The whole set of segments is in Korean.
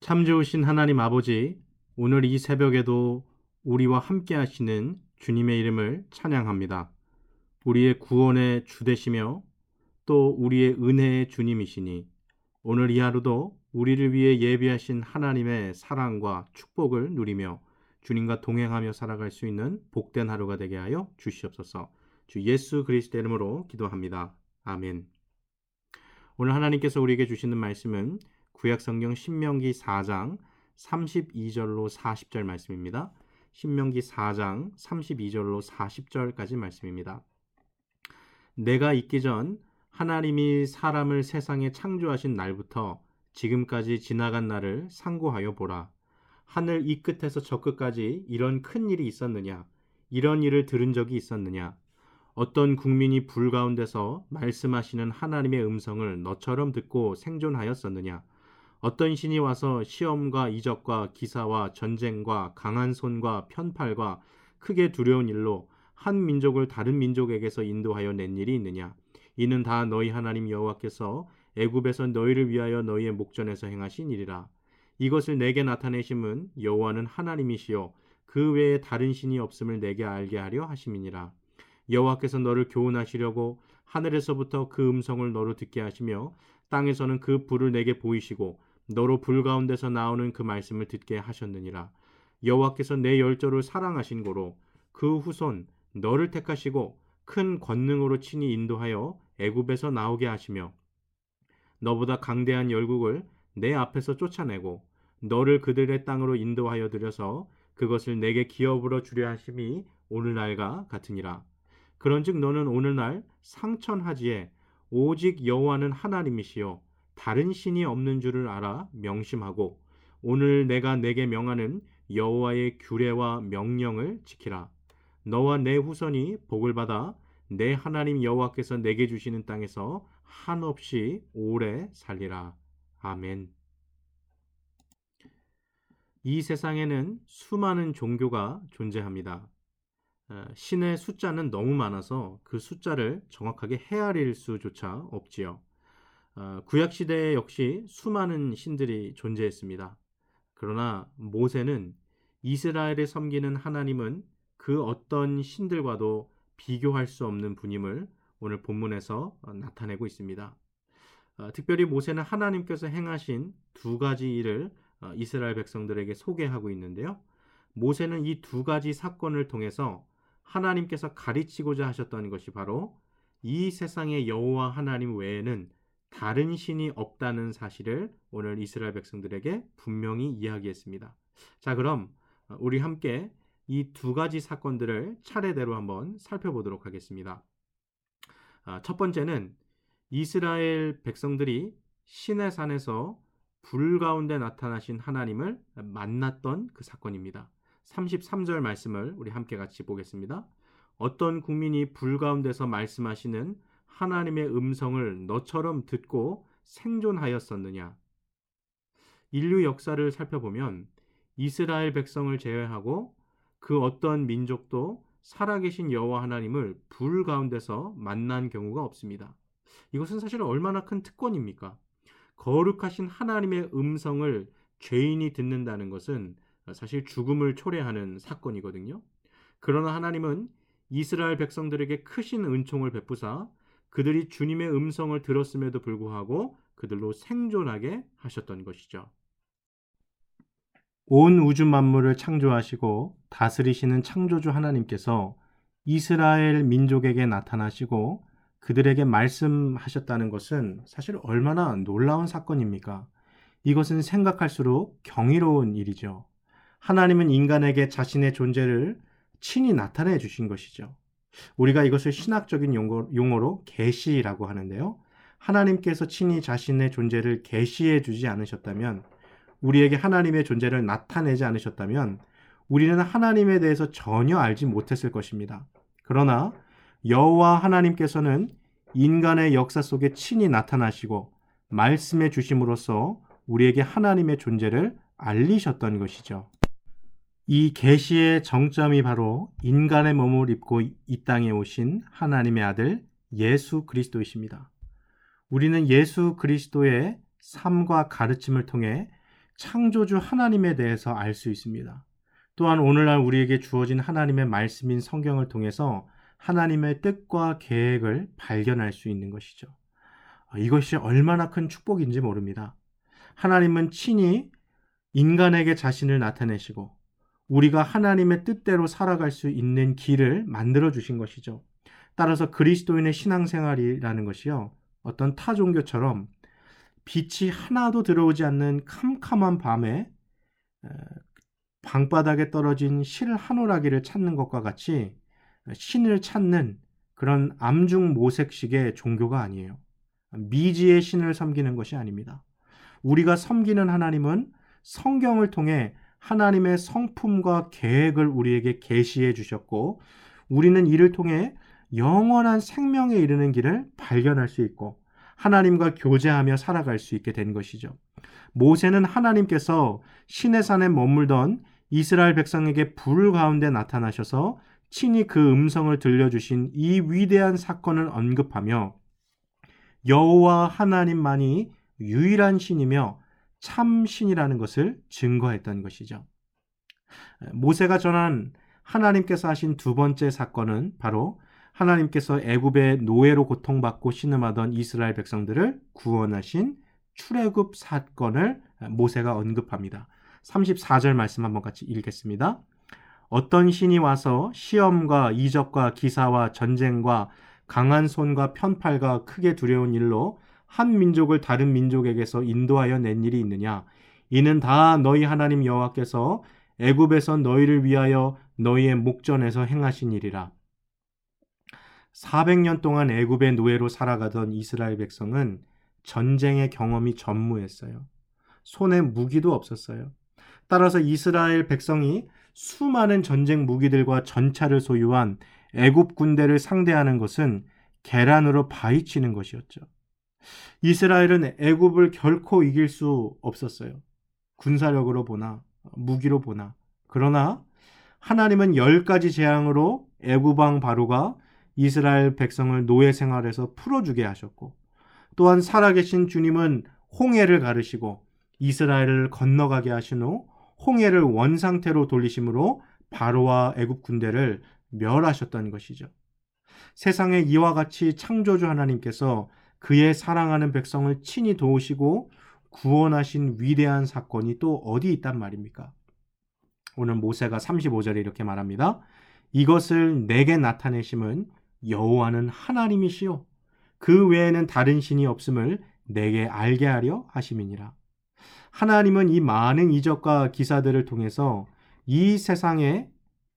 참 좋으신 하나님 아버지, 오늘 이 새벽에도 우리와 함께 하시는 주님의 이름을 찬양합니다. 우리의 구원의 주 되시며 또 우리의 은혜의 주님이시니 오늘 이 하루도 우리를 위해 예비하신 하나님의 사랑과 축복을 누리며 주님과 동행하며 살아갈 수 있는 복된 하루가 되게 하여 주시옵소서. 주 예수 그리스도의 이름으로 기도합니다. 아멘. 오늘 하나님께서 우리에게 주시는 말씀은 구약성경 신명기 4장 32절로 40절 말씀입니다. 신명기 4장 32절로 40절까지 말씀입니다. 내가 있기 전 하나님이 사람을 세상에 창조하신 날부터 지금까지 지나간 날을 상고하여 보라. 하늘 이 끝에서 저 끝까지 이런 큰 일이 있었느냐? 이런 일을 들은 적이 있었느냐? 어떤 국민이 불 가운데서 말씀하시는 하나님의 음성을 너처럼 듣고 생존하였었느냐? 어떤 신이 와서 시험과 이적과 기사와 전쟁과 강한 손과 편팔과 크게 두려운 일로 한 민족을 다른 민족에게서 인도하여 낸 일이 있느냐? 이는 다 너희 하나님 여호와께서 애굽에서 너희를 위하여 너희의 목전에서 행하신 일이라. 이것을 내게 나타내심은 여호와는 하나님이시요 그 외에 다른 신이 없음을 내게 알게 하려 하심이니라. 여호와께서 너를 교훈하시려고 하늘에서부터 그 음성을 너로 듣게 하시며 땅에서는 그 불을 내게 보이시고 너로 불 가운데서 나오는 그 말씀을 듣게 하셨느니라. 여호와께서 내 열조를 사랑하신 고로 그 후손 너를 택하시고 큰 권능으로 친히 인도하여 애굽에서 나오게 하시며 너보다 강대한 열국을 내 앞에서 쫓아내고 너를 그들의 땅으로 인도하여 들여서 그것을 내게 기업으로 주려 하심이 오늘날과 같으니라. 그런즉 너는 오늘날 상천하지에 오직 여호와는 하나님이시요 다른 신이 없는 줄을 알아 명심하고 오늘 내가 내게 명하는 여호와의 규례와 명령을 지키라. 너와 내 후손이 복을 받아 내 하나님 여호와께서 내게 주시는 땅에서 한없이 오래 살리라. 아멘. 이 세상에는 수많은 종교가 존재합니다. 신의 숫자는 너무 많아서 그 숫자를 정확하게 헤아릴 수조차 없지요. 구약시대에 역시 수많은 신들이 존재했습니다. 그러나 모세는 이스라엘을 섬기는 하나님은 그 어떤 신들과도 비교할 수 없는 분임을 오늘 본문에서 나타내고 있습니다. 특별히 모세는 하나님께서 행하신 두 가지 일을 이스라엘 백성들에게 소개하고 있는데요. 모세는 이 두 가지 사건을 통해서 하나님께서 가르치고자 하셨던 것이 바로 이 세상의 여호와 하나님 외에는 다른 신이 없다는 사실을 오늘 이스라엘 백성들에게 분명히 이야기했습니다. 자, 그럼 우리 함께 이 두 가지 사건들을 차례대로 한번 살펴보도록 하겠습니다. 첫 번째는 이스라엘 백성들이 시내산에서 불 가운데 나타나신 하나님을 만났던 그 사건입니다. 33절 말씀을 우리 함께 같이 보겠습니다. 어떤 국민이 불 가운데서 말씀하시는 하나님의 음성을 너처럼 듣고 생존하였었느냐? 인류 역사를 살펴보면 이스라엘 백성을 제외하고 그 어떤 민족도 살아계신 여호와 하나님을 불 가운데서 만난 경우가 없습니다. 이것은 사실 얼마나 큰 특권입니까? 거룩하신 하나님의 음성을 죄인이 듣는다는 것은 사실 죽음을 초래하는 사건이거든요. 그러나 하나님은 이스라엘 백성들에게 크신 은총을 베푸사 그들이 주님의 음성을 들었음에도 불구하고 그들로 생존하게 하셨던 것이죠. 온 우주 만물을 창조하시고 다스리시는 창조주 하나님께서 이스라엘 민족에게 나타나시고 그들에게 말씀하셨다는 것은 사실 얼마나 놀라운 사건입니까? 이것은 생각할수록 경이로운 일이죠. 하나님은 인간에게 자신의 존재를 친히 나타내 주신 것이죠. 우리가 이것을 신학적인 용어로 계시라고 하는데요. 하나님께서 친히 자신의 존재를 계시해 주지 않으셨다면, 우리에게 하나님의 존재를 나타내지 않으셨다면 우리는 하나님에 대해서 전혀 알지 못했을 것입니다. 그러나 여호와 하나님께서는 인간의 역사 속에 친히 나타나시고 말씀해 주심으로써 우리에게 하나님의 존재를 알리셨던 것이죠. 이 계시의 정점이 바로 인간의 몸을 입고 이 땅에 오신 하나님의 아들 예수 그리스도이십니다. 우리는 예수 그리스도의 삶과 가르침을 통해 창조주 하나님에 대해서 알 수 있습니다. 또한 오늘날 우리에게 주어진 하나님의 말씀인 성경을 통해서 하나님의 뜻과 계획을 발견할 수 있는 것이죠. 이것이 얼마나 큰 축복인지 모릅니다. 하나님은 친히 인간에게 자신을 나타내시고 우리가 하나님의 뜻대로 살아갈 수 있는 길을 만들어 주신 것이죠. 따라서 그리스도인의 신앙생활이라는 것이요, 어떤 타 종교처럼 빛이 하나도 들어오지 않는 캄캄한 밤에 방바닥에 떨어진 실 한 오라기를 찾는 것과 같이 신을 찾는 그런 암중모색식의 종교가 아니에요. 미지의 신을 섬기는 것이 아닙니다. 우리가 섬기는 하나님은 성경을 통해 하나님의 성품과 계획을 우리에게 계시해 주셨고, 우리는 이를 통해 영원한 생명에 이르는 길을 발견할 수 있고 하나님과 교제하며 살아갈 수 있게 된 것이죠. 모세는 하나님께서 시내산에 머물던 이스라엘 백성에게 불 가운데 나타나셔서 친히 그 음성을 들려주신 이 위대한 사건을 언급하며 여호와 하나님만이 유일한 신이며 참 신이라는 것을 증거했던 것이죠. 모세가 전한 하나님께서 하신 두 번째 사건은 바로 하나님께서 애굽의 노예로 고통받고 신음하던 이스라엘 백성들을 구원하신 출애굽 사건을 모세가 언급합니다. 34절 말씀 한번 같이 읽겠습니다. 어떤 신이 와서 시험과 이적과 기사와 전쟁과 강한 손과 편팔과 크게 두려운 일로 한 민족을 다른 민족에게서 인도하여 낸 일이 있느냐? 이는 다 너희 하나님 여호와께서 애굽에서 너희를 위하여 너희의 목전에서 행하신 일이라. 400년 동안 애굽의 노예로 살아가던 이스라엘 백성은 전쟁의 경험이 전무했어요. 손에 무기도 없었어요. 따라서 이스라엘 백성이 수많은 전쟁 무기들과 전차를 소유한 애굽 군대를 상대하는 것은 계란으로 바위치는 것이었죠. 이스라엘은 애굽을 결코 이길 수 없었어요. 군사력으로 보나 무기로 보나. 그러나 하나님은 10가지 재앙으로 애굽 왕 바로가 이스라엘 백성을 노예 생활에서 풀어주게 하셨고, 또한 살아계신 주님은 홍해를 가르시고 이스라엘을 건너가게 하신 후 홍해를 원상태로 돌리심으로 바로와 애굽 군대를 멸하셨던 것이죠. 세상에 이와 같이 창조주 하나님께서 그의 사랑하는 백성을 친히 도우시고 구원하신 위대한 사건이 또 어디 있단 말입니까? 오늘 모세가 35절에 이렇게 말합니다. 이것을 내게 나타내심은 여호와는 하나님이시요 그 외에는 다른 신이 없음을 내게 알게 하려 하심이니라. 하나님은 이 많은 이적과 기사들을 통해서 이 세상에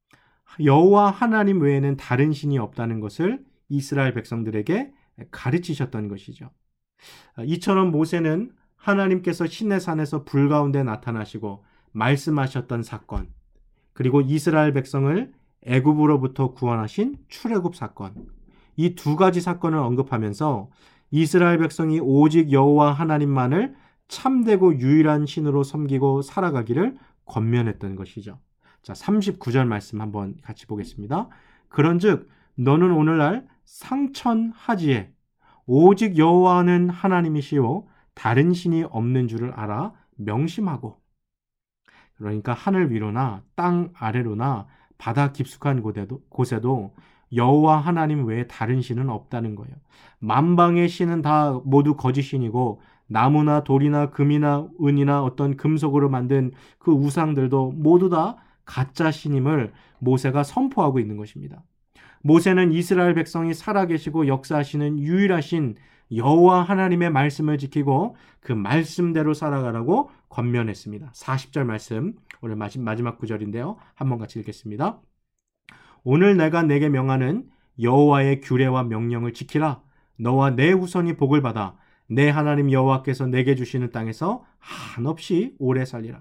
여호와 하나님 외에는 다른 신이 없다는 것을 이스라엘 백성들에게 가르치셨던 것이죠. 이처럼 모세는 하나님께서 시내산에서 불 가운데 나타나시고 말씀하셨던 사건, 그리고 이스라엘 백성을 애굽으로부터 구원하신 출애굽 사건, 이 두 가지 사건을 언급하면서 이스라엘 백성이 오직 여호와 하나님만을 참되고 유일한 신으로 섬기고 살아가기를 권면했던 것이죠. 자, 39절 말씀 한번 같이 보겠습니다. 그런즉 너는 오늘날 상천하지에 오직 여호와는 하나님이시요 다른 신이 없는 줄을 알아 명심하고. 그러니까 하늘 위로나 땅 아래로나 바다 깊숙한 곳에도 여호와 하나님 외에 다른 신은 없다는 거예요. 만방의 신은 다 모두 거짓 신이고 나무나 돌이나 금이나 은이나 어떤 금속으로 만든 그 우상들도 모두 다 가짜 신임을 모세가 선포하고 있는 것입니다. 모세는 이스라엘 백성이 살아계시고 역사하시는 유일하신 여호와 하나님의 말씀을 지키고 그 말씀대로 살아가라고 권면했습니다. 40절 말씀, 오늘 마지막 구절인데요. 한번 같이 읽겠습니다. 오늘 내가 내게 명하는 여호와의 규례와 명령을 지키라. 너와 내 후손이 복을 받아 내 하나님 여호와께서 내게 주시는 땅에서 한없이 오래 살리라.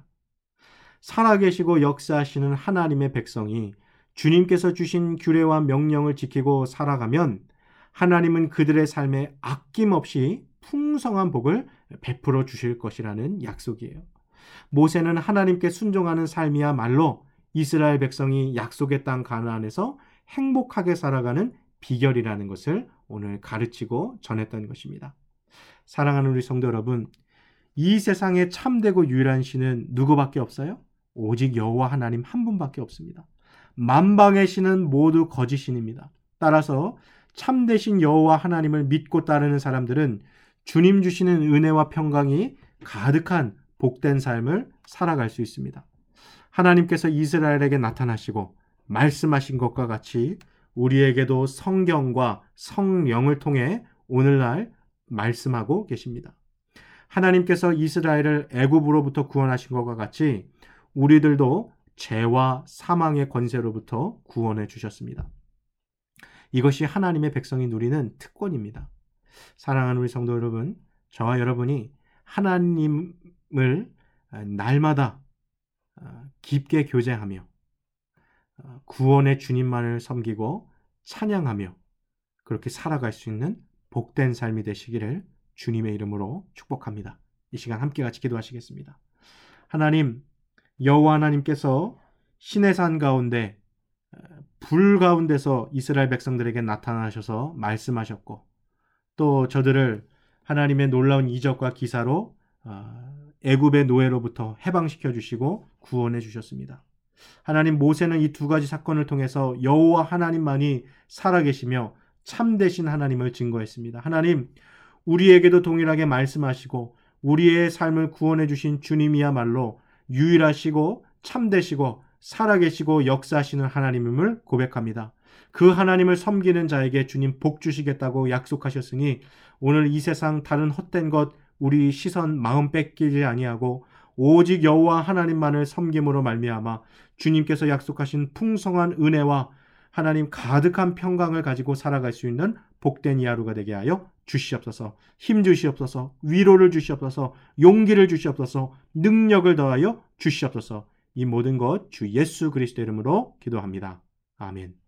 살아계시고 역사하시는 하나님의 백성이 주님께서 주신 규례와 명령을 지키고 살아가면 하나님은 그들의 삶에 아낌없이 풍성한 복을 베풀어 주실 것이라는 약속이에요. 모세는 하나님께 순종하는 삶이야말로 이스라엘 백성이 약속의 땅 가나안에서 행복하게 살아가는 비결이라는 것을 오늘 가르치고 전했던 것입니다. 사랑하는 우리 성도 여러분, 이 세상에 참되고 유일한 신은 누구밖에 없어요? 오직 여호와 하나님 한 분밖에 없습니다. 만방의 신은 모두 거짓 신입니다. 따라서 참되신 여호와 하나님을 믿고 따르는 사람들은 주님 주시는 은혜와 평강이 가득한 복된 삶을 살아갈 수 있습니다. 하나님께서 이스라엘에게 나타나시고 말씀하신 것과 같이 우리에게도 성경과 성령을 통해 오늘날 말씀하고 계십니다. 하나님께서 이스라엘을 애굽으로부터 구원하신 것과 같이 우리들도 죄와 사망의 권세로부터 구원해 주셨습니다. 이것이 하나님의 백성이 누리는 특권입니다. 사랑하는 우리 성도 여러분, 저와 여러분이 하나님을 날마다 깊게 교제하며 구원의 주님만을 섬기고 찬양하며 그렇게 살아갈 수 있는 복된 삶이 되시기를 주님의 이름으로 축복합니다. 이 시간 함께 같이 기도하시겠습니다. 하나님, 여호와 하나님께서 시내산 가운데 불 가운데서 이스라엘 백성들에게 나타나셔서 말씀하셨고 또 저들을 하나님의 놀라운 이적과 기사로 애굽의 노예로부터 해방시켜 주시고 구원해 주셨습니다. 하나님, 모세는 이 두 가지 사건을 통해서 여호와 하나님만이 살아계시며 참되신 하나님을 증거했습니다. 하나님, 우리에게도 동일하게 말씀하시고 우리의 삶을 구원해 주신 주님이야말로 유일하시고 참되시고 살아계시고 역사하시는 하나님임을 고백합니다. 그 하나님을 섬기는 자에게 주님 복 주시겠다고 약속하셨으니 오늘 이 세상 다른 헛된 것 우리 시선 마음 뺏기지 아니하고 오직 여호와 하나님만을 섬김으로 말미암아 주님께서 약속하신 풍성한 은혜와 하나님 가득한 평강을 가지고 살아갈 수 있는 복된 이 하루가 되게 하여 주시옵소서. 힘 주시옵소서. 위로를 주시옵소서. 용기를 주시옵소서. 능력을 더하여 주시옵소서. 이 모든 것 주 예수 그리스도 이름으로 기도합니다. 아멘.